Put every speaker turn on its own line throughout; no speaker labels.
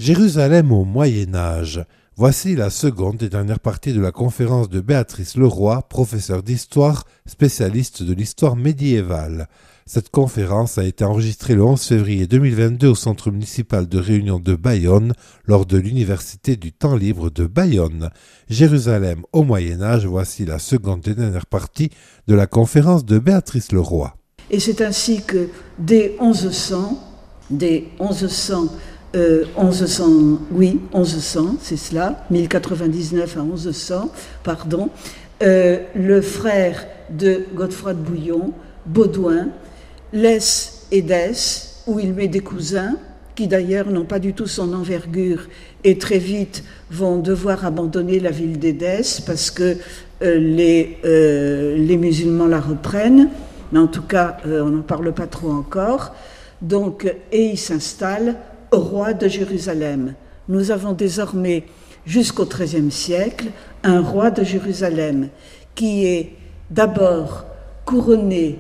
Jérusalem au Moyen Âge. Voici la seconde et dernière partie de la conférence de Béatrice Leroy, professeure d'histoire, spécialiste de l'histoire médiévale. Cette conférence a été enregistrée le 11 février 2022 au Centre municipal de réunion de Bayonne, lors de l'Université du temps libre de Bayonne. Jérusalem au Moyen Âge, voici la seconde et dernière partie de la conférence de Béatrice Leroy.
Et c'est ainsi que dès 1100, c'est cela, 1099 à 1100, le frère de Godefroy de Bouillon, Baudouin, laisse Édesse, où il met des cousins, qui d'ailleurs n'ont pas du tout son envergure, et très vite vont devoir abandonner la ville d'Édesse, parce que les musulmans la reprennent, mais en tout cas, on n'en parle pas trop encore. Donc, et il s'installe roi de Jérusalem. Nous avons désormais, jusqu'au XIIIe siècle, un roi de Jérusalem qui est d'abord couronné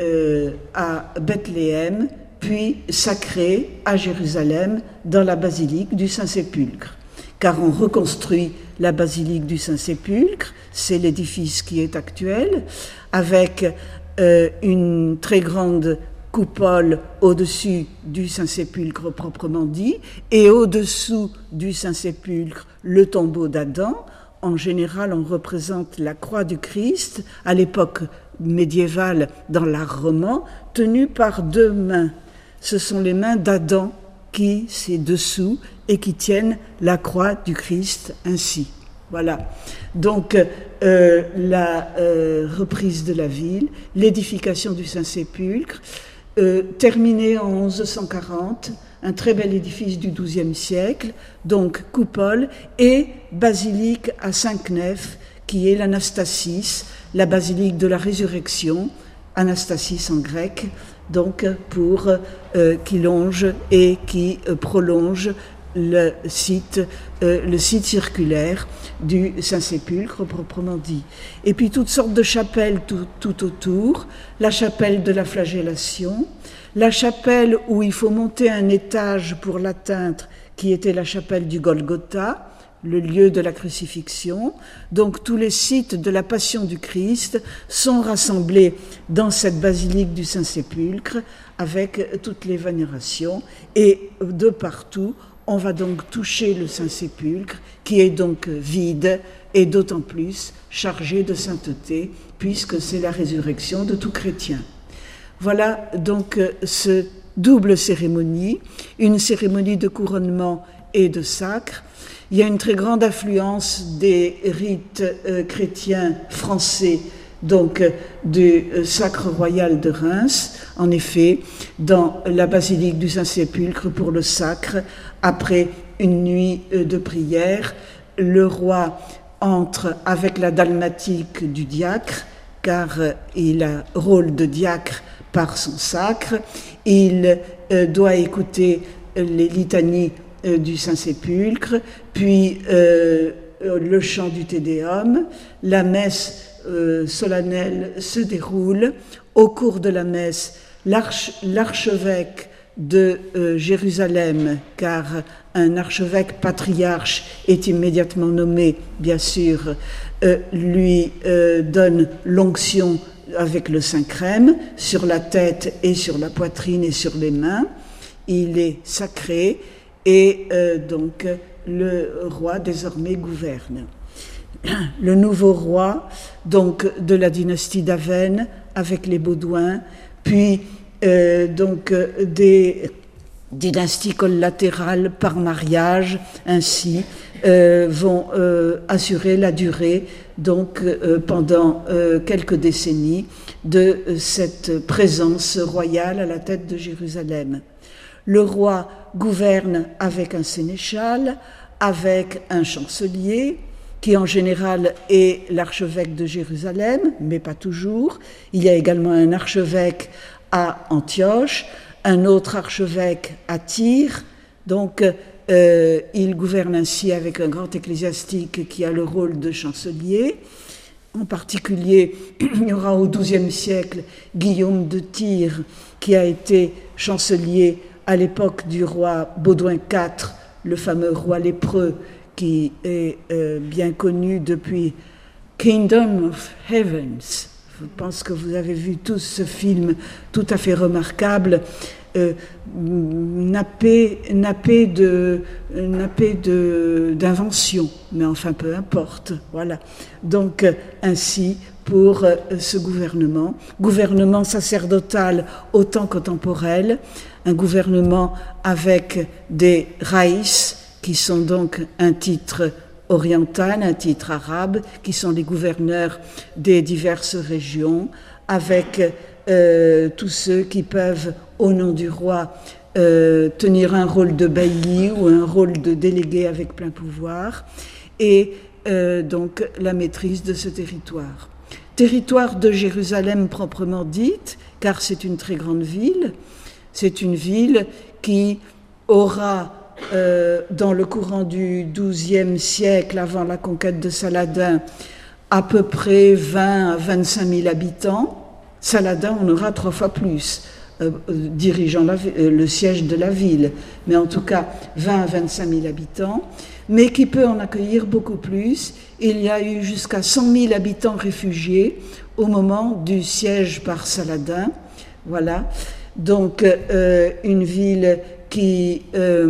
à Bethléem, puis sacré à Jérusalem dans la basilique du Saint-Sépulcre. Car on reconstruit la basilique du Saint-Sépulcre, c'est l'édifice qui est actuel, avec une très grande coupole au-dessus du Saint-Sépulcre proprement dit, et au-dessous du Saint-Sépulcre, le tombeau d'Adam. En général, on représente la croix du Christ, à l'époque médiévale, dans l'art roman, tenue par deux mains. Ce sont les mains d'Adam qui, c'est dessous, et qui tiennent la croix du Christ ainsi. Voilà. Donc, la reprise de la ville, l'édification du Saint-Sépulcre, terminé en 1140, un très bel édifice du XIIe siècle, donc coupole et basilique à 5 nefs, qui est l'Anastasis, la basilique de la résurrection, Anastasis en grec, donc qui longe et qui prolonge le site circulaire du Saint-Sépulcre proprement dit. Et puis toutes sortes de chapelles tout autour, la chapelle de la flagellation, la chapelle où il faut monter un étage pour l'atteindre, qui était la chapelle du Golgotha, le lieu de la crucifixion. Donc tous les sites de la Passion du Christ sont rassemblés dans cette basilique du Saint-Sépulcre avec toutes les vénérations, et de partout on va donc toucher le Saint-Sépulcre, qui est donc vide et d'autant plus chargé de sainteté, puisque c'est la résurrection de tout chrétien. Voilà donc ce double cérémonie, une cérémonie de couronnement et de sacre. Il y a une très grande affluence des rites chrétiens français, donc du sacre royal de Reims, en effet, dans la basilique du Saint-Sépulcre pour le sacre. Après une nuit de prière, le roi entre avec la dalmatique du diacre, car il a rôle de diacre par son sacre. Il doit écouter les litanies du Saint-Sépulcre, puis le chant du Te Deum. La messe solennelle se déroule. Au cours de la messe, l'archevêque de Jérusalem, car un archevêque patriarche est immédiatement nommé, bien sûr, lui donne l'onction avec le Saint-Crème sur la tête et sur la poitrine et sur les mains. Il est sacré et donc le roi désormais gouverne. Le nouveau roi, donc de la dynastie d'Avesnes, avec les Baudouins, puis des dynasties collatérales par mariage, ainsi vont assurer la durée, donc pendant quelques décennies, de cette présence royale à la tête de Jérusalem. Le roi gouverne avec un sénéchal, avec un chancelier, qui en général est l'archevêque de Jérusalem, mais pas toujours. Il y a également un archevêque à Antioche, un autre archevêque à Tyr. Donc, il gouverne ainsi avec un grand ecclésiastique qui a le rôle de chancelier. En particulier, il y aura au XIIe siècle Guillaume de Tyr, qui a été chancelier à l'époque du roi Baudouin IV le fameux roi lépreux qui est bien connu depuis Kingdom of Heavens. Je pense que vous avez vu tous ce film tout à fait remarquable, nappé d'invention, mais enfin peu importe. Voilà. Donc ainsi pour ce gouvernement sacerdotal autant que temporel, un gouvernement avec des raïs, qui sont donc un titre oriental, un titre arabe, qui sont les gouverneurs des diverses régions, avec tous ceux qui peuvent, au nom du roi, tenir un rôle de bailli ou un rôle de délégué avec plein pouvoir, et donc la maîtrise de ce territoire. Territoire de Jérusalem proprement dite, car c'est une très grande ville. C'est une ville qui aura, dans le courant du XIIe siècle, avant la conquête de Saladin, à peu près 20 à 25 000 habitants. Saladin en aura 3 fois plus, dirigeant le siège de la ville, mais en tout cas 20 à 25 000 habitants, mais qui peut en accueillir beaucoup plus. Il y a eu jusqu'à 100 000 habitants réfugiés au moment du siège par Saladin. Voilà. Donc, une ville qui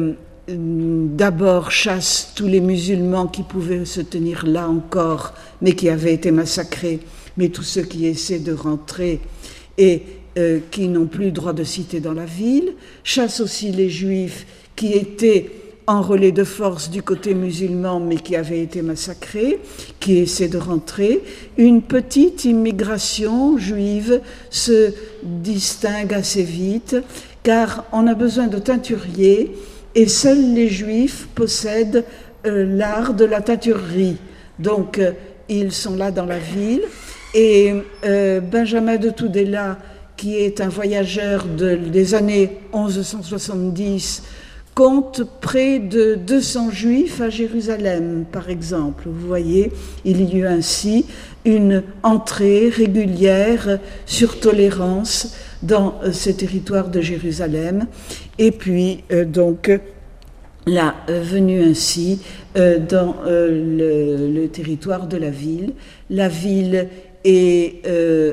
d'abord chasse tous les musulmans qui pouvaient se tenir là encore, mais qui avaient été massacrés, mais tous ceux qui essaient de rentrer et qui n'ont plus droit de cité dans la ville, chasse aussi les juifs qui étaient enrôlés de force du côté musulman, mais qui avaient été massacrés, qui essaient de rentrer. Une petite immigration juive se distingue assez vite, car on a besoin de teinturiers, et seuls les juifs possèdent l'art de la teinturerie. Donc, ils sont là dans la ville, et Benjamin de Tudela, qui est un voyageur des années 1170, compte près de 200 juifs à Jérusalem, par exemple. Vous voyez, il y a eu ainsi une entrée régulière sur tolérance dans ce territoire de Jérusalem. Et puis, donc, la venue ainsi dans le territoire de la ville. La ville est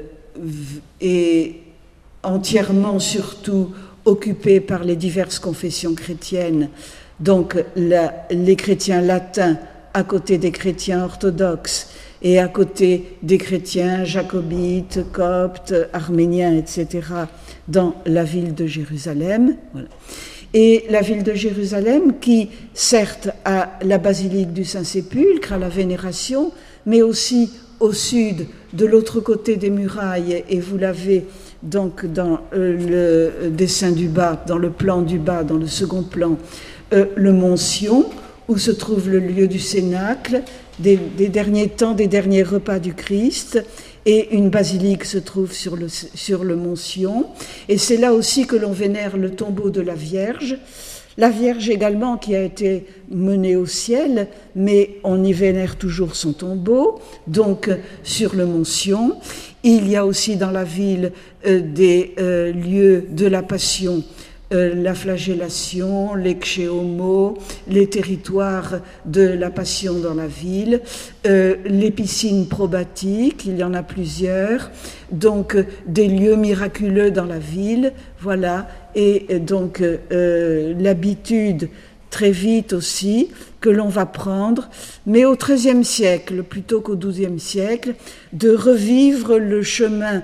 entièrement, surtout, occupée par les diverses confessions chrétiennes, donc les chrétiens latins à côté des chrétiens orthodoxes et à côté des chrétiens jacobites, coptes, arméniens, etc., dans la ville de Jérusalem. Voilà. Et la ville de Jérusalem qui, certes, a la basilique du Saint-Sépulcre, a la vénération, mais aussi au sud, de l'autre côté des murailles, et vous l'avez donc dans le dessin du bas, dans le plan du bas, dans le second plan, le mont Sion, où se trouve le lieu du cénacle, des derniers temps, des derniers repas du Christ, et une basilique se trouve sur le mont Sion. Et c'est là aussi que l'on vénère le tombeau de la Vierge également qui a été menée au ciel, mais on y vénère toujours son tombeau, donc sur le mont Sion. Il y a aussi dans la ville des lieux de la Passion, la flagellation, l'exchéomo, les territoires de la Passion dans la ville, les piscines probatiques, il y en a plusieurs, donc des lieux miraculeux dans la ville, voilà, et donc l'habitude très vite aussi que l'on va prendre, mais au XIIIe siècle plutôt qu'au XIIe siècle, de revivre le chemin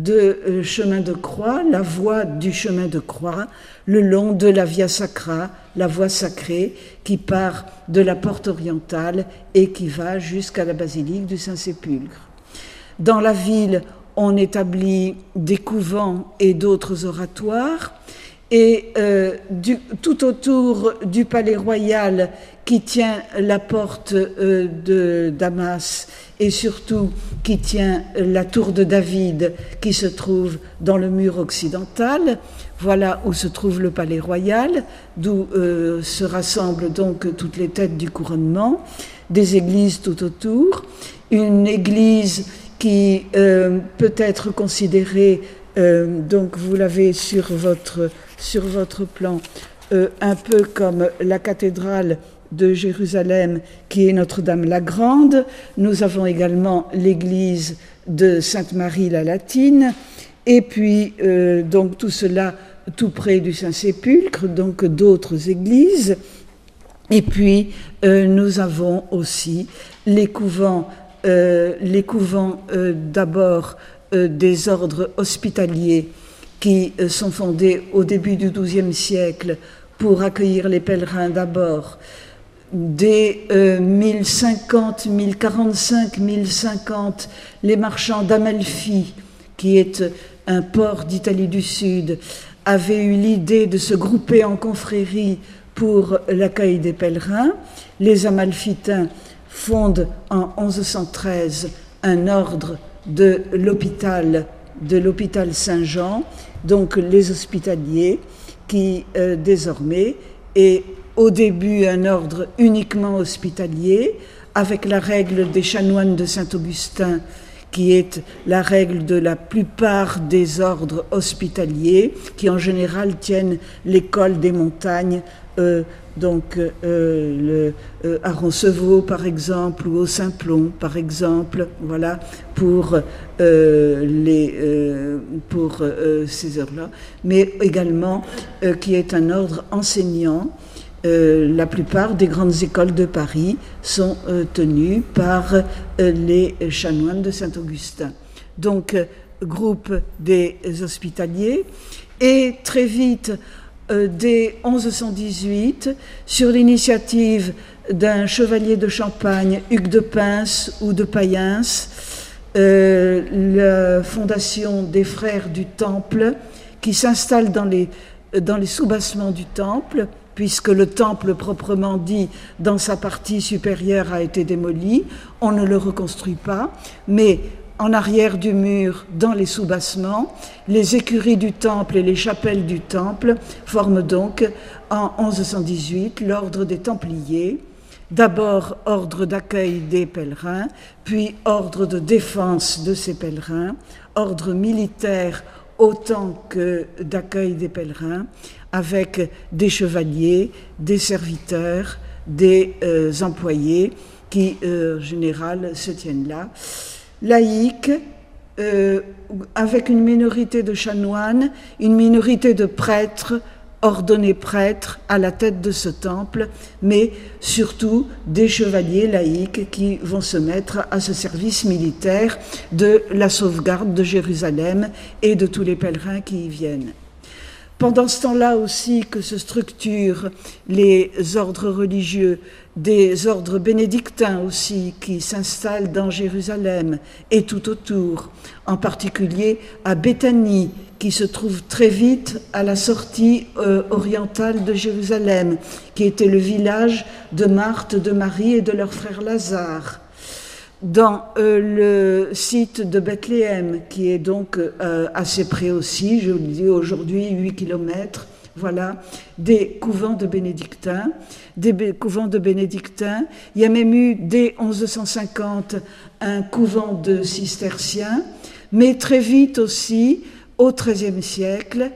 de croix, la voie du chemin de croix, le long de la Via Sacra, la voie sacrée, qui part de la porte orientale et qui va jusqu'à la basilique du Saint-Sépulcre. Dans la ville, on établit des couvents et d'autres oratoires, et tout autour du palais royal qui tient la porte de Damas et surtout qui tient la tour de David qui se trouve dans le mur occidental, voilà où se trouve le palais royal, d'où se rassemblent donc toutes les têtes du couronnement, des églises tout autour, une église qui peut être considérée, donc vous l'avez sur votre plan, un peu comme la cathédrale de Jérusalem qui est Notre-Dame-la-Grande. Nous avons également l'église de Sainte-Marie la Latine, et puis donc tout cela tout près du Saint-Sépulcre, donc d'autres églises. Et puis nous avons aussi les couvents d'abord des ordres hospitaliers qui sont fondés au début du XIIe siècle pour accueillir les pèlerins d'abord. Dès 1050, 1045, 1050, les marchands d'Amalfi, qui est un port d'Italie du Sud, avaient eu l'idée de se grouper en confréries pour l'accueil des pèlerins. Les Amalfitains fondent en 1113 un ordre de l'hôpital Saint-Jean, donc les hospitaliers, qui désormais est au début un ordre uniquement hospitalier, avec la règle des chanoines de Saint-Augustin, qui est la règle de la plupart des ordres hospitaliers, qui en général tiennent l'école des montagnes, à Roncevaux par exemple, ou au Simplon par exemple, voilà, pour ces heures-là, mais également qui est un ordre enseignant. La plupart des grandes écoles de Paris sont tenues par les chanoines de Saint-Augustin. Donc, groupe des hospitaliers, et très vite, dès 1118, sur l'initiative d'un chevalier de Champagne, Hugues de Pins ou de Payens, la fondation des Frères du Temple, qui s'installe dans les soubassements du Temple, puisque le temple proprement dit, dans sa partie supérieure, a été démoli. On ne le reconstruit pas, mais en arrière du mur, dans les soubassements, les écuries du temple et les chapelles du temple forment donc, en 1118, l'ordre des Templiers, d'abord ordre d'accueil des pèlerins, puis ordre de défense de ces pèlerins, ordre militaire autant que d'accueil des pèlerins, avec des chevaliers, des serviteurs, des employés qui, en général, se tiennent là. Laïque, avec une minorité de chanoines, une minorité de prêtres, ordonnés prêtres à la tête de ce temple, mais surtout des chevaliers laïcs qui vont se mettre à ce service militaire de la sauvegarde de Jérusalem et de tous les pèlerins qui y viennent. Pendant ce temps-là aussi que se structurent les ordres religieux, des ordres bénédictins aussi qui s'installent dans Jérusalem et tout autour, en particulier à Béthanie, qui se trouve très vite à la sortie orientale de Jérusalem, qui était le village de Marthe, de Marie et de leur frère Lazare. Dans le site de Bethléem, qui est donc assez près aussi, je vous le dis aujourd'hui, 8 kilomètres, voilà, des couvents de bénédictins. Il y a même eu, dès 1150, un couvent de cisterciens, mais très vite aussi, au XIIIe siècle,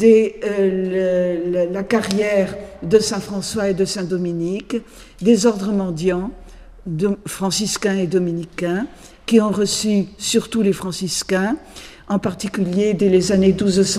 la carrière de Saint-François et de Saint-Dominique, des ordres mendiants, franciscains et dominicains, qui ont reçu, surtout les franciscains, en particulier dès les années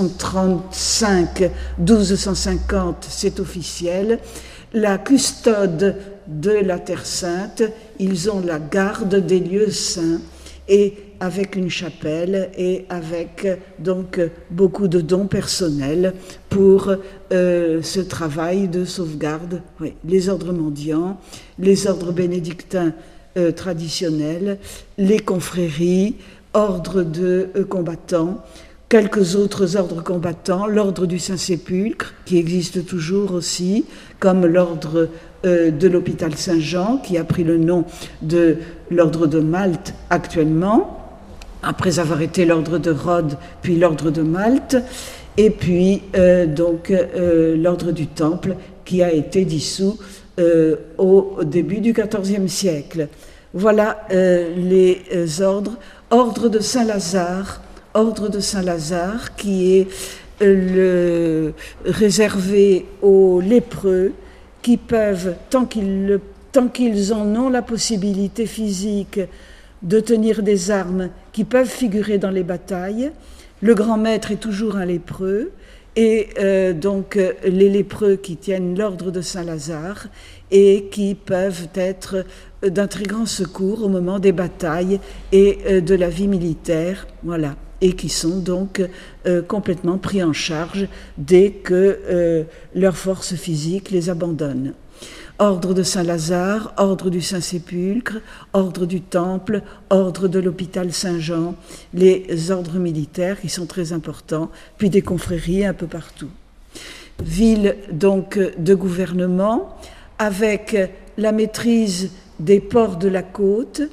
1235-1250, c'est officiel, la custode de la Terre Sainte. Ils ont la garde des lieux saints, et avec une chapelle et avec donc beaucoup de dons personnels pour ce travail de sauvegarde. Oui, les ordres mendiants, les ordres bénédictins traditionnels, les confréries, ordre de combattants, quelques autres ordres combattants, l'ordre du Saint-Sépulcre, qui existe toujours aussi, comme l'ordre de l'hôpital Saint-Jean, qui a pris le nom de l'ordre de Malte actuellement, après avoir été l'ordre de Rhodes, puis l'ordre de Malte, et puis l'ordre du Temple, qui a été dissous au début du XIVe siècle. Voilà les ordres. Ordre de Saint-Lazare, qui est réservé aux lépreux qui peuvent, tant qu'ils en ont la possibilité physique de tenir des armes, qui peuvent figurer dans les batailles. Le grand maître est toujours un lépreux, et donc les lépreux qui tiennent l'ordre de Saint-Lazare et qui peuvent être d'un très grand secours au moment des batailles et de la vie militaire, voilà, et qui sont donc complètement pris en charge dès que leur force physique les abandonne. Ordre de Saint-Lazare, ordre du Saint-Sépulcre, ordre du Temple, ordre de l'hôpital Saint-Jean, les ordres militaires qui sont très importants, puis des confréries un peu partout. Ville donc de gouvernement, avec la maîtrise des ports de la côte,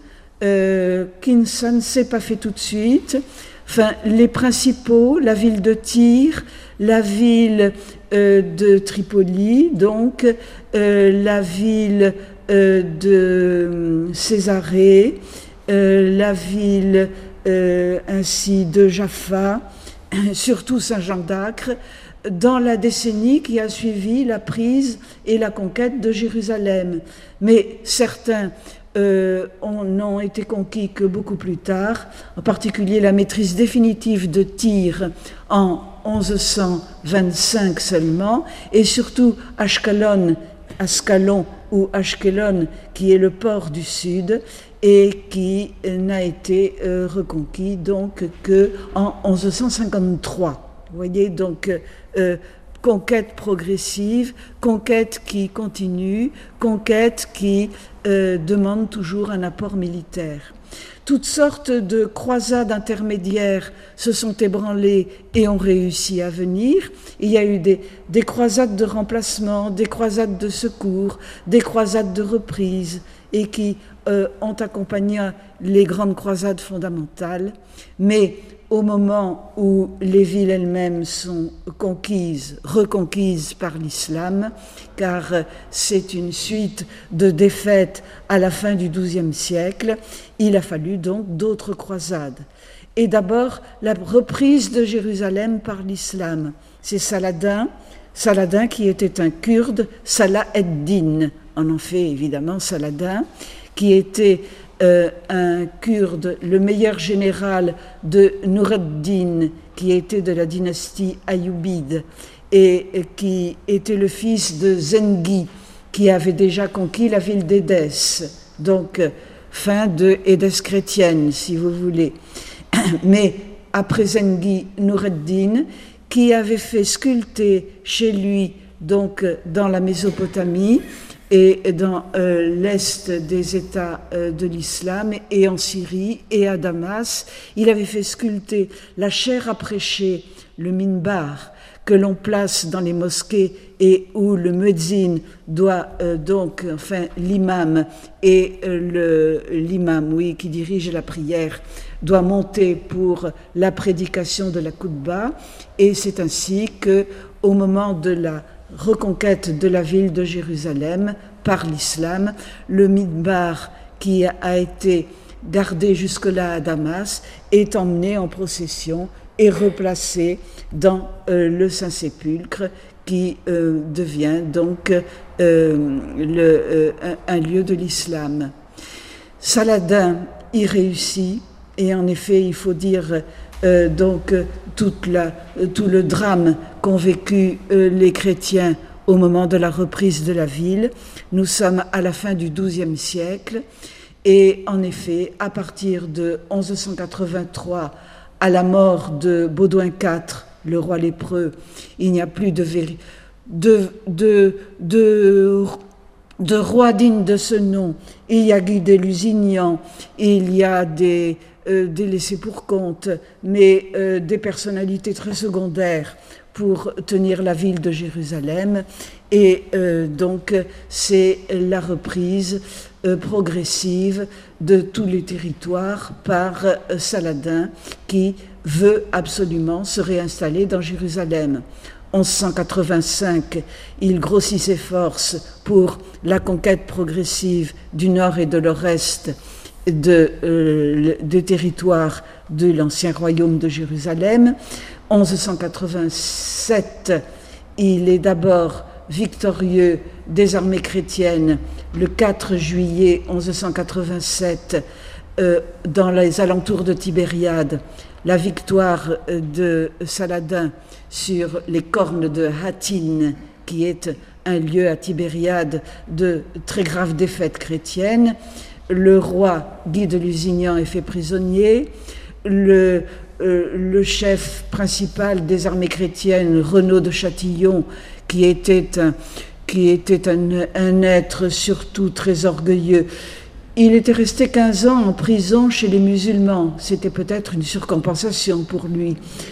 ça ne s'est pas fait tout de suite. Enfin, les principaux, la ville de Tyr, la ville de Tripoli, donc la ville de Césarée, la ville ainsi de Jaffa, surtout Saint-Jean d'Acre, dans la décennie qui a suivi la prise et la conquête de Jérusalem. Mais certains n'ont été conquis que beaucoup plus tard, en particulier la maîtrise définitive de Tyr en 1125 seulement, et surtout Ascalon ou Ashkelon, qui est le port du sud et qui n'a été reconquis donc que en 1153. Vous voyez, donc conquête progressive, conquête qui continue, conquête qui demande toujours un apport militaire. Toutes sortes de croisades intermédiaires se sont ébranlées et ont réussi à venir. Il y a eu des croisades de remplacement, des croisades de secours, des croisades de reprise, et qui ont accompagné les grandes croisades fondamentales. Mais au moment où les villes elles-mêmes sont reconquises par l'islam, car c'est une suite de défaites à la fin du XIIe siècle, il a fallu donc d'autres croisades. Et d'abord, la reprise de Jérusalem par l'islam. C'est Saladin qui était un Kurde, Salah ed-Din, on en fait évidemment Saladin, qui était un Kurde, le meilleur général de Nur ad-Din, qui était de la dynastie Ayyubide et qui était le fils de Zengi, qui avait déjà conquis la ville d'Édesse, donc fin de Édesse chrétienne, si vous voulez. Mais après Zengi, Nur ad-Din, qui avait fait sculpter chez lui, donc dans la Mésopotamie, et dans l'est des États de l'islam, et en Syrie, et à Damas, il avait fait sculpter la chaire à prêcher, le minbar, que l'on place dans les mosquées et où le muezzin doit l'imam et l'imam, oui, qui dirige la prière, doit monter pour la prédication de la khutba, et c'est ainsi que, au moment de la reconquête de la ville de Jérusalem par l'islam, le minbar qui a été gardé jusque-là à Damas est emmené en procession et replacé dans le Saint-Sépulcre qui devient donc un lieu de l'islam. Saladin y réussit, et en effet il faut dire tout le drame qu'ont vécu les chrétiens au moment de la reprise de la ville. Nous sommes à la fin du XIIe siècle, et en effet, à partir de 1183, à la mort de Baudouin IV, le roi lépreux, il n'y a plus de roi digne de ce nom. Il y a Guy de Lusignan, il y a des laissés pour compte, mais des personnalités très secondaires pour tenir la ville de Jérusalem, et donc c'est la reprise progressive de tous les territoires par Saladin, qui veut absolument se réinstaller dans Jérusalem. 1185, il grossit ses forces pour la conquête progressive du nord et de l'ouest des territoires de l'ancien royaume de Jérusalem. 1187, il est d'abord victorieux des armées chrétiennes le 4 juillet 1187 dans les alentours de Tibériade, la victoire de Saladin sur les cornes de Hattin, qui est un lieu à Tibériade de très graves défaites chrétiennes. Le roi Guy de Lusignan est fait prisonnier. Le chef principal des armées chrétiennes, Renaud de Châtillon, qui était un être surtout très orgueilleux, il était resté 15 ans en prison chez les musulmans. C'était peut-être une surcompensation pour lui.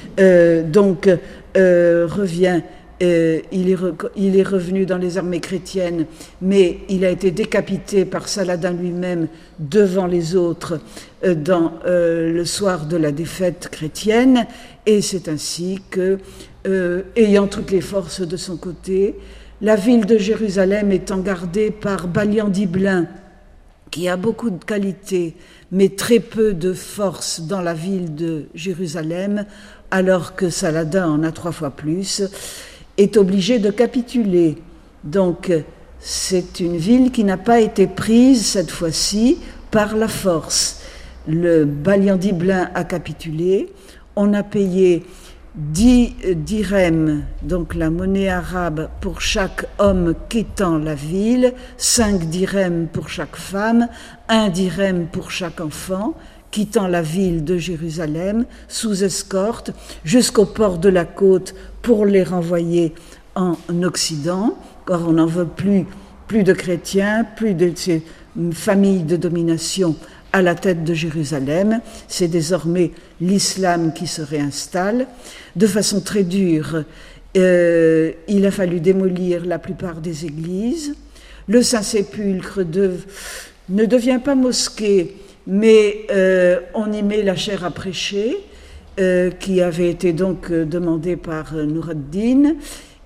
Revient. Il est revenu dans les armées chrétiennes, mais il a été décapité par Saladin lui-même devant les autres le soir de la défaite chrétienne, et c'est ainsi que, ayant toutes les forces de son côté, la ville de Jérusalem étant gardée par Balian d'Ibelin, qui a beaucoup de qualités, mais très peu de force dans la ville de Jérusalem, alors que Saladin en a 3 fois plus, est obligé de capituler. Donc, c'est une ville qui n'a pas été prise, cette fois-ci, par la force. Le Balian d'Ibelin a capitulé, on a payé 10 dirhams, donc la monnaie arabe, pour chaque homme quittant la ville, 5 dirhams pour chaque femme, 1 dirham pour chaque enfant, quittant la ville de Jérusalem sous escorte jusqu'au port de la côte pour les renvoyer en Occident, car on n'en veut plus de chrétiens, plus de ces familles de domination à la tête de Jérusalem. C'est désormais l'islam qui se réinstalle de façon très dure. Il a fallu démolir la plupart des églises. Le Saint-Sépulcre ne devient pas mosquée, mais on y met la chaire à prêcher, qui avait été donc demandée par Nur ad-Din.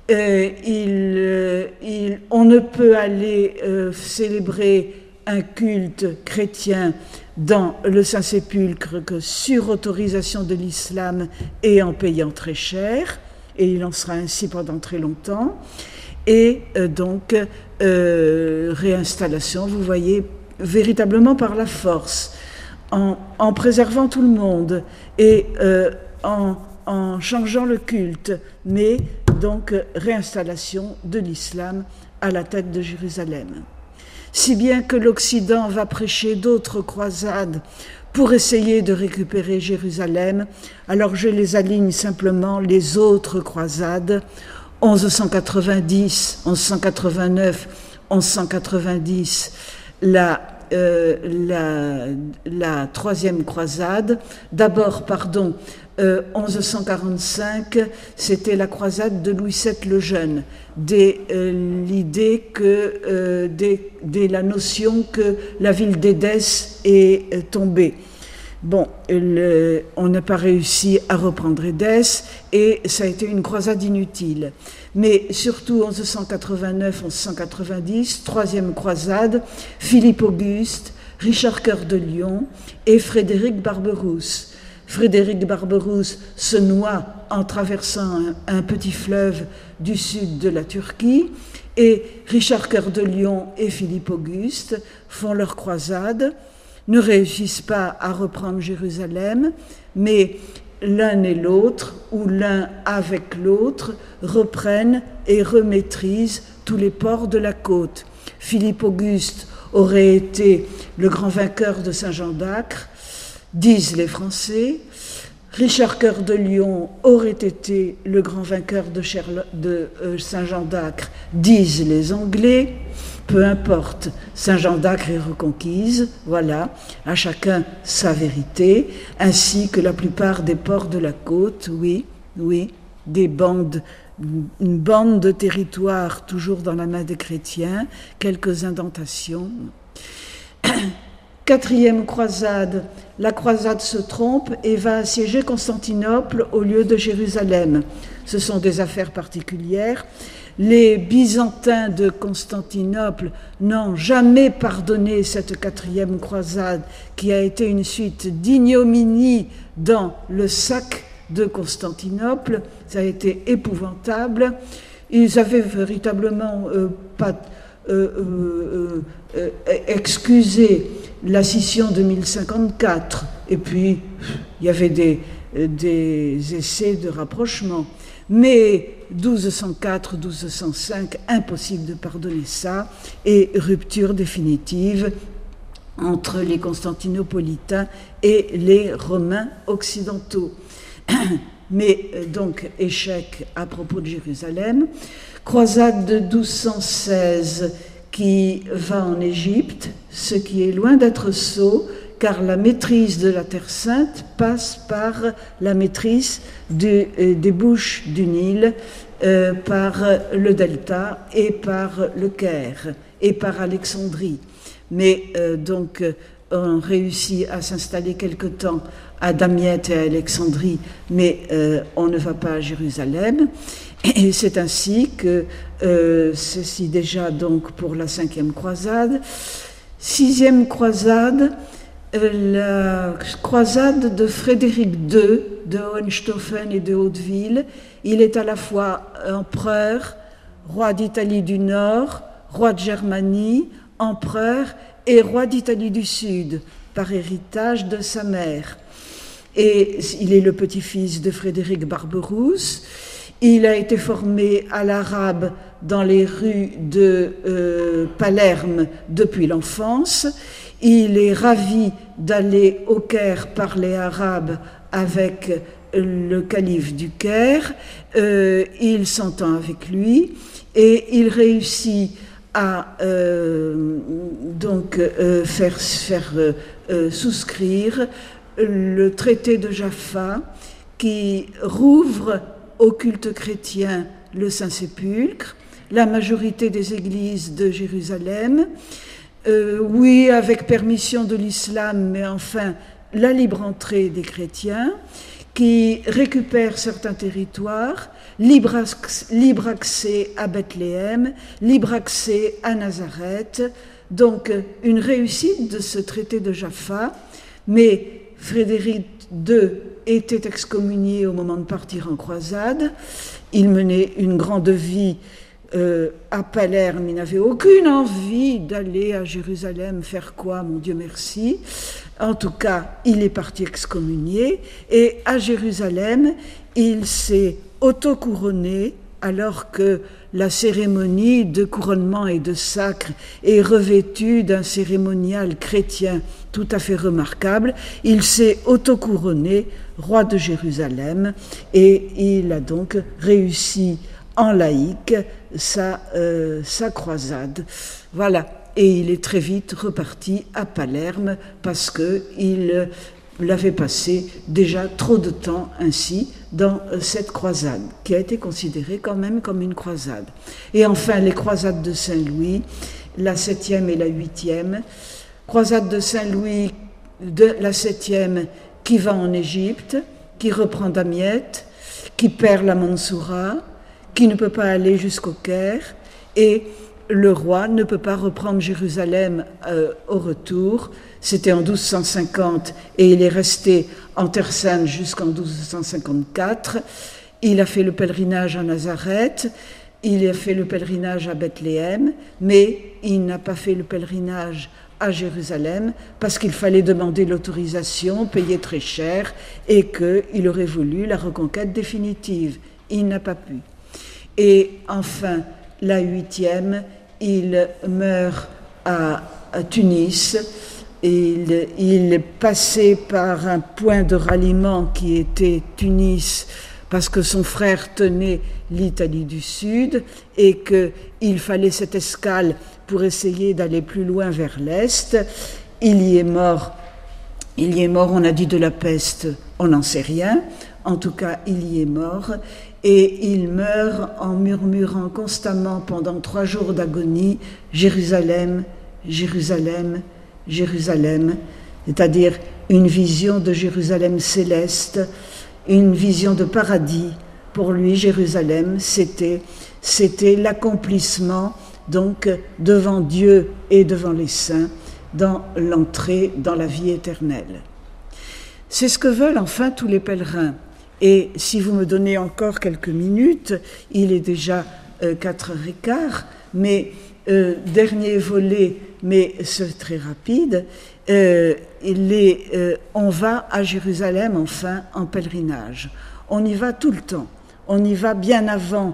On ne peut aller célébrer un culte chrétien dans le Saint-Sépulcre que sur autorisation de l'islam et en payant très cher, et il en sera ainsi pendant très longtemps. Et réinstallation, vous voyez, véritablement par la force, en préservant tout le monde et en changeant le culte, mais donc réinstallation de l'islam à la tête de Jérusalem. Si bien que l'Occident va prêcher d'autres croisades pour essayer de récupérer Jérusalem. Alors je les aligne simplement, les autres croisades, 1190, 1189, 1190, la troisième croisade. D'abord, 1145, c'était la croisade de Louis VII le Jeune, l'idée que, dès la notion que la ville d'Édesse est tombée. Bon, on n'a pas réussi à reprendre Édesse et ça a été une croisade inutile. Mais surtout 1189-1190, troisième croisade, Philippe Auguste, Richard Cœur de Lion et Frédéric Barberousse. Frédéric Barberousse se noie en traversant un petit fleuve du sud de la Turquie et Richard Cœur de Lion et Philippe Auguste font leur croisade, ne réussissent pas à reprendre Jérusalem, mais l'un et l'autre, ou l'un avec l'autre, reprennent et remaîtrisent tous les ports de la côte. Philippe Auguste aurait été le grand vainqueur de Saint-Jean d'Acre, disent les Français. Richard Cœur de Lion aurait été le grand vainqueur de Saint-Jean d'Acre, disent les Anglais. Peu importe, Saint-Jean d'Acre est reconquise, voilà, à chacun sa vérité, ainsi que la plupart des ports de la côte, oui, une bande de territoire toujours dans la main des chrétiens, quelques indentations. Quatrième croisade, la croisade se trompe et va assiéger Constantinople au lieu de Jérusalem. Ce sont des affaires particulières. Les Byzantins de Constantinople n'ont jamais pardonné cette quatrième croisade qui a été une suite d'ignominie dans le sac de Constantinople. Ça a été épouvantable. Ils avaient véritablement pas excusé la scission de 1054. Et puis, il y avait des essais de rapprochement. Mais 1204, 1205, impossible de pardonner ça, et rupture définitive entre les Constantinopolitains et les Romains occidentaux. Mais donc, échec à propos de Jérusalem. Croisade de 1216 qui va en Égypte, ce qui est loin d'être sot, car la maîtrise de la Terre Sainte passe par la maîtrise des bouches du Nil, par le delta et par le Caire et par Alexandrie. Mais donc on réussit à s'installer quelque temps à Damiette et à Alexandrie, mais on ne va pas à Jérusalem. Et c'est ainsi que ceci déjà donc pour la 5e croisade. 6e croisade, la croisade de Frédéric II de Hohenstaufen et de Hauteville. Il est à la fois empereur, roi d'Italie du Nord, roi de Germanie, empereur et roi d'Italie du Sud, par héritage de sa mère. Et il est le petit-fils de Frédéric Barberousse. Il a été formé à l'arabe dans les rues de Palerme depuis l'enfance. Il est ravi d'aller au Caire parler arabe avec le calife du Caire. Il s'entend avec lui et il réussit à faire souscrire le traité de Jaffa qui rouvre au culte chrétien le Saint-Sépulcre, la majorité des églises de Jérusalem, oui, avec permission de l'islam, mais enfin la libre entrée des chrétiens, qui récupère certains territoires, libre accès à Bethléem, libre accès à Nazareth, donc une réussite de ce traité de Jaffa, mais Frédéric II était excommunié au moment de partir en croisade. Il menait une grande vie à Palerme. Il n'avait aucune envie d'aller à Jérusalem faire quoi, mon Dieu merci. En tout cas, il est parti excommunié. Et à Jérusalem, il s'est auto-couronné alors que la cérémonie de couronnement et de sacre est revêtue d'un cérémonial chrétien tout à fait remarquable. Il s'est auto-couronné roi de Jérusalem et il a donc réussi en laïque sa croisade. Voilà. Et il est très vite reparti à Palerme parce qu'il l'avait passé déjà trop de temps ainsi dans cette croisade, qui a été considérée quand même comme une croisade. Et enfin, les croisades de Saint-Louis, la 7e et la 8e. Croisade de Saint-Louis, la 7e, qui va en Égypte, qui reprend Damiette, qui perd la Mansoura, qui ne peut pas aller jusqu'au Caire, et le roi ne peut pas reprendre Jérusalem au retour. C'était en 1250 et il est resté en Terre Sainte jusqu'en 1254. Il a fait le pèlerinage à Nazareth, il a fait le pèlerinage à Bethléem, mais il n'a pas fait le pèlerinage à Jérusalem parce qu'il fallait demander l'autorisation, payer très cher et qu'il aurait voulu la reconquête définitive. Il n'a pas pu. Et enfin, la 8e, il meurt à Tunis. Il est passé par un point de ralliement qui était Tunis parce que son frère tenait l'Italie du Sud et qu'il fallait cette escale pour essayer d'aller plus loin vers l'Est. Il y est mort, on a dit de la peste, on n'en sait rien. En tout cas, il y est mort. Et il meurt en murmurant constamment pendant 3 jours d'agonie « Jérusalem, Jérusalem, Jérusalem », c'est-à-dire une vision de Jérusalem céleste, une vision de paradis. Pour lui, Jérusalem, c'était l'accomplissement, donc, devant Dieu et devant les saints, dans l'entrée dans la vie éternelle. C'est ce que veulent enfin tous les pèlerins. Et si vous me donnez encore quelques minutes, il est déjà 4h15, mais dernier volet, mais c'est très rapide, on va à Jérusalem enfin en pèlerinage. On y va tout le temps. On y va bien avant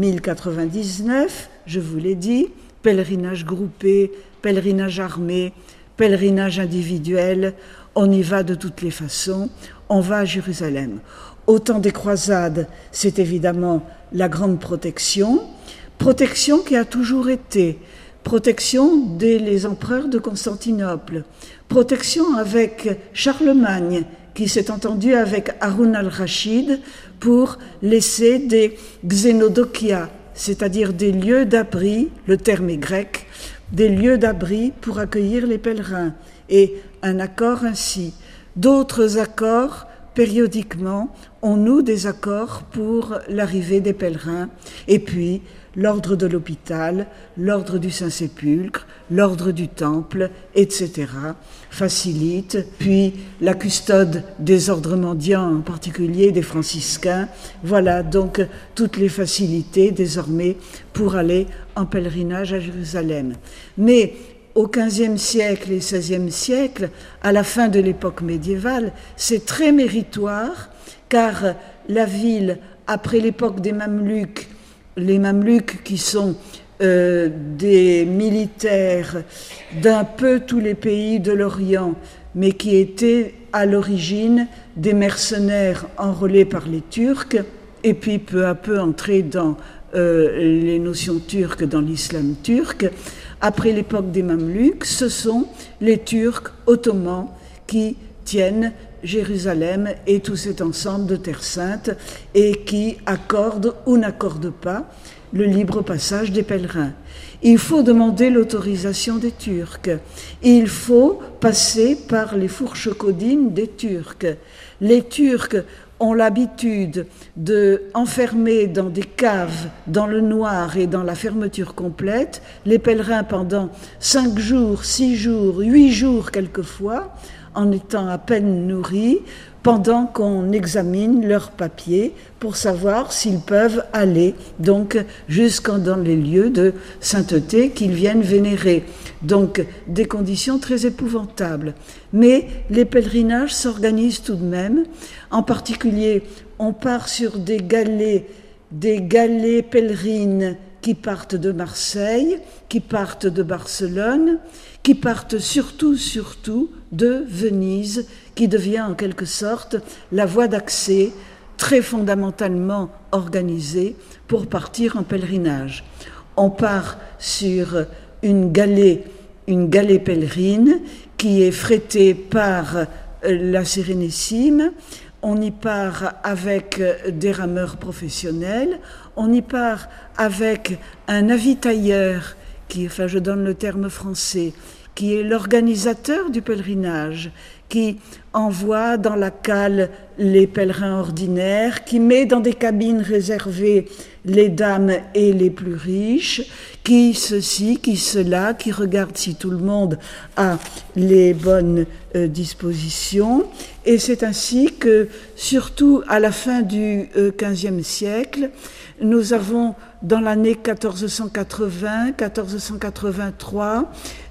1099, je vous l'ai dit, pèlerinage groupé, pèlerinage armé, pèlerinage individuel, on y va de toutes les façons, on va à Jérusalem. Au temps des croisades, c'est évidemment la grande protection qui a toujours été, protection dès les empereurs de Constantinople, protection avec Charlemagne, qui s'est entendu avec Haroun al-Rachid pour laisser des xénodokia, c'est-à-dire des lieux d'abri, le terme est grec, des lieux d'abri pour accueillir les pèlerins, et un accord ainsi. D'autres accords, périodiquement, on noue des accords pour l'arrivée des pèlerins, et puis l'ordre de l'hôpital, l'ordre du Saint-Sépulcre, l'ordre du Temple, etc., facilite, puis la custode des ordres mendiants, en particulier des franciscains. Voilà donc toutes les facilités désormais pour aller en pèlerinage à Jérusalem. Mais au XVe siècle et XVIe siècle, à la fin de l'époque médiévale, c'est très méritoire, car la ville, après l'époque des Mameluks, les Mameluks qui sont des militaires d'un peu tous les pays de l'Orient, mais qui étaient à l'origine des mercenaires enrôlés par les Turcs, et puis peu à peu entrés dans les notions turques, dans l'islam turc. Après l'époque des Mameluks, ce sont les Turcs ottomans qui tiennent Jérusalem et tout cet ensemble de terre sainte et qui accordent ou n'accordent pas le libre passage des pèlerins. Il faut demander l'autorisation des Turcs. Il faut passer par les fourches caudines des Turcs. Les Turcs ont l'habitude d'enfermer dans des caves, dans le noir et dans la fermeture complète, les pèlerins pendant 5 jours, 6 jours, 8 jours quelquefois, en étant à peine nourris, pendant qu'on examine leurs papiers pour savoir s'ils peuvent aller donc jusqu'en dans les lieux de sainteté qu'ils viennent vénérer. Donc des conditions très épouvantables. Mais les pèlerinages s'organisent tout de même. En particulier, on part sur des galets pèlerines qui partent de Marseille, qui partent de Barcelone, qui partent surtout de Venise, qui devient en quelque sorte la voie d'accès très fondamentalement organisée pour partir en pèlerinage. On part sur une galée pèlerine qui est frétée par la Sérénissime. On y part avec des rameurs professionnels, on y part avec un avitailleur je donne le terme français, qui est l'organisateur du pèlerinage, qui envoie dans la cale les pèlerins ordinaires, qui met dans des cabines réservées les dames et les plus riches, qui ceci, qui cela, qui regarde si tout le monde a les bonnes dispositions. Et c'est ainsi que, surtout à la fin du XVe siècle, nous avons dans l'année 1480-1483,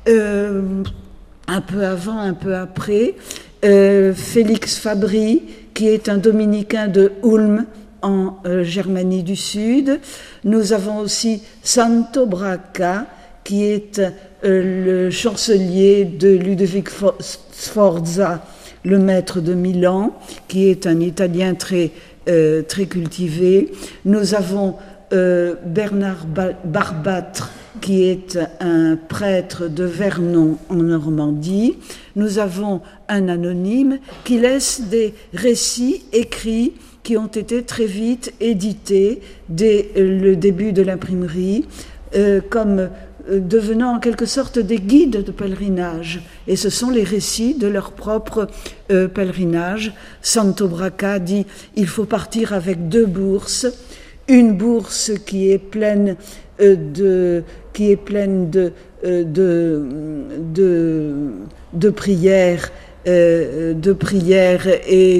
un peu avant, un peu après, Félix Fabry, qui est un dominicain de Ulm, en Germanie du Sud. Nous avons aussi Santo Braca, qui est le chancelier de Ludovic Sforza, le maître de Milan, qui est un Italien très cultivé. Nous avons Bernard Barbâtre, qui est un prêtre de Vernon en Normandie. Nous avons un anonyme qui laisse des récits écrits qui ont été très vite édités dès le début de l'imprimerie, comme devenant en quelque sorte des guides de pèlerinage. Et ce sont les récits de leur propre pèlerinage. Santo Braca dit « il faut partir avec 2 bourses, une bourse qui est pleine de prières de prière et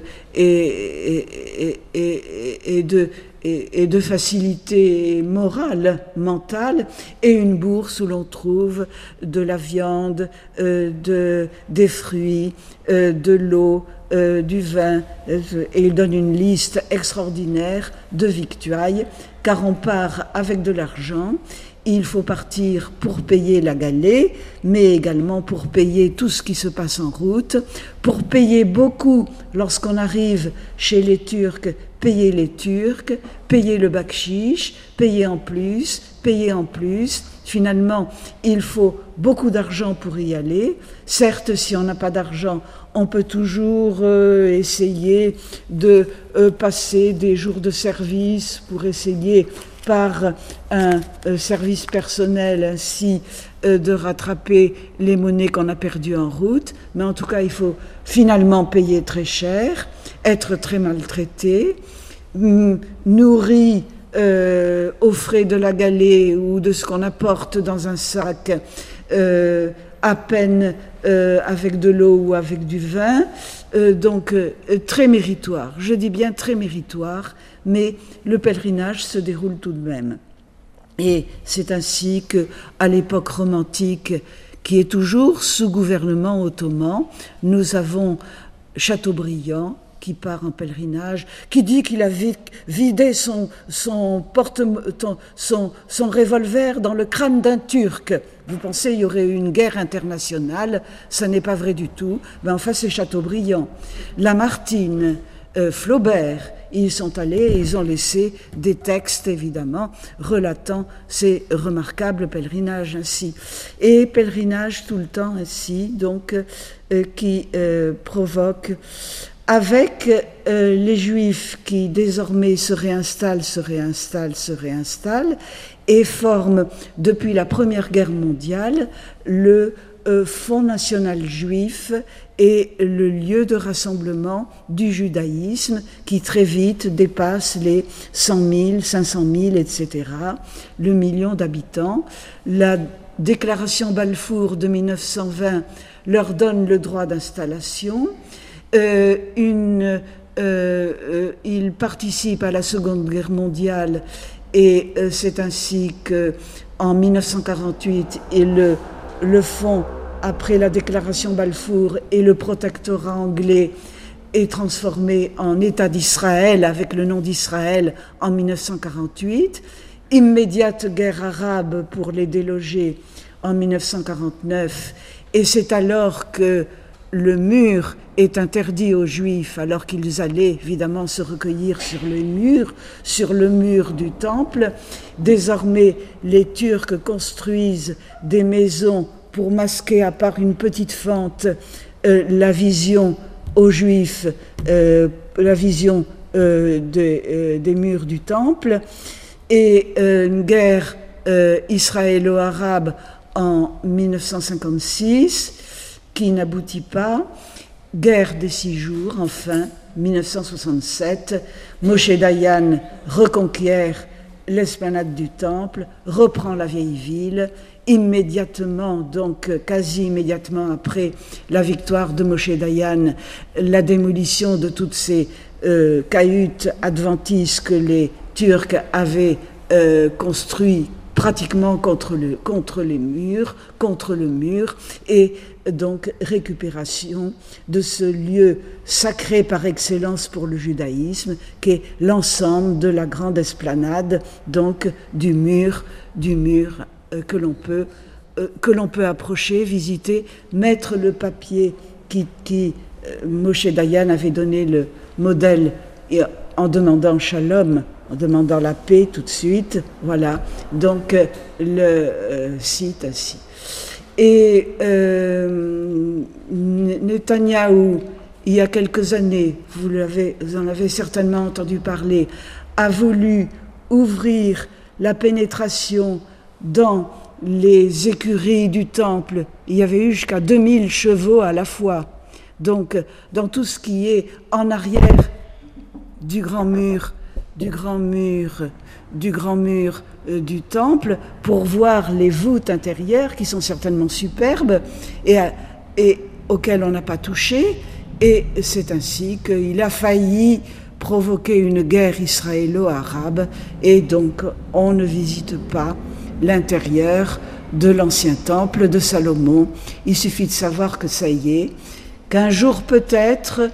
de facilité morale, mentale, et une bourse où l'on trouve de la viande, des fruits, de l'eau, du vin, et il donne une liste extraordinaire de victuailles, car on part avec de l'argent. Il faut partir pour payer la galée, mais également pour payer tout ce qui se passe en route, pour payer beaucoup lorsqu'on arrive chez les Turcs, payer les Turcs, payer le bakchiche, payer en plus. Finalement, il faut beaucoup d'argent pour y aller. Certes, si on n'a pas d'argent, on peut toujours essayer de passer des jours de service pour essayer par un service personnel ainsi de rattraper les monnaies qu'on a perdues en route. Mais en tout cas, il faut finalement payer très cher, être très maltraité, nourri aux frais de la galée ou de ce qu'on apporte dans un sac, à peine avec de l'eau ou avec du vin, donc très méritoire. Je dis bien très méritoire, mais le pèlerinage se déroule tout de même. Et c'est ainsi qu'à l'époque romantique, qui est toujours sous gouvernement ottoman, nous avons Chateaubriand, qui part en pèlerinage, qui dit qu'il a vidé son revolver dans le crâne d'un Turc. Vous pensez qu'il y aurait eu une guerre internationale? Ça n'est pas vrai du tout. Ben, enfin, c'est Chateaubriand. Lamartine, Flaubert, ils sont allés et ils ont laissé des textes, évidemment, relatant ces remarquables pèlerinages ainsi. Et pèlerinage tout le temps ainsi, donc, qui provoque... Avec les Juifs qui désormais se réinstallent et forment depuis la Première Guerre mondiale le Fonds national juif et le lieu de rassemblement du judaïsme qui très vite dépasse les 100 000, 500 000, etc., le million d'habitants. La déclaration Balfour de 1920 leur donne le droit d'installation. Il participe à la Seconde Guerre mondiale et c'est ainsi qu'en 1948, le fonds, après la déclaration Balfour et le protectorat anglais, est transformé en État d'Israël avec le nom d'Israël en 1948. Immédiate guerre arabe pour les délogés en 1949, et c'est alors que le mur est interdit aux Juifs, alors qu'ils allaient évidemment se recueillir sur le mur du temple. Désormais, les Turcs construisent des maisons pour masquer, à part une petite fente, la vision aux Juifs, la vision des murs du temple. Et une guerre israélo-arabe en 1956, qui n'aboutit pas. Guerre des 6 jours, enfin, 1967, Moshe Dayan reconquiert l'esplanade du temple, reprend la vieille ville, immédiatement, donc quasi immédiatement après la victoire de Moshe Dayan, la démolition de toutes ces cahutes adventices que les Turcs avaient construites pratiquement contre le mur, et donc récupération de ce lieu sacré par excellence pour le judaïsme, qui est l'ensemble de la grande esplanade, donc du mur que l'on peut approcher, visiter, mettre le papier qui Moshe Dayan avait donné le modèle en demandant shalom, en demandant la paix tout de suite, voilà, donc le site ainsi. Et Netanyahou, il y a quelques années, vous en avez certainement entendu parler, a voulu ouvrir la pénétration dans les écuries du temple. Il y avait eu jusqu'à 2000 chevaux à la fois. Donc, dans tout ce qui est en arrière du grand mur du temple, pour voir les voûtes intérieures qui sont certainement superbes, et auquel on n'a pas touché, et c'est ainsi qu'il a failli provoquer une guerre israélo-arabe, et donc on ne visite pas l'intérieur de l'ancien temple de Salomon. Il suffit de savoir que ça y est, qu'un jour peut-être,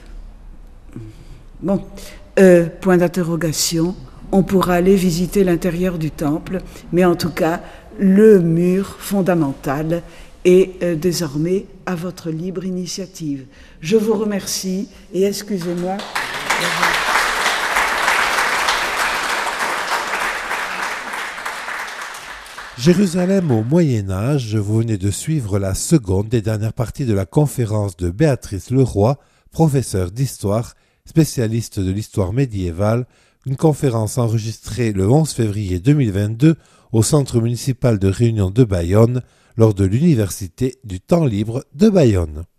point d'interrogation, on pourra aller visiter l'intérieur du temple, mais en tout cas, le mur fondamental est désormais à votre libre initiative. Je vous remercie et excusez-moi.
Jérusalem au Moyen-Âge, vous venez de suivre la seconde et dernière partie de la conférence de Béatrice Leroy, professeure d'histoire, spécialiste de l'histoire médiévale, une conférence enregistrée le 11 février 2022 au Centre municipal de réunion de Bayonne lors de l'Université du temps libre de Bayonne.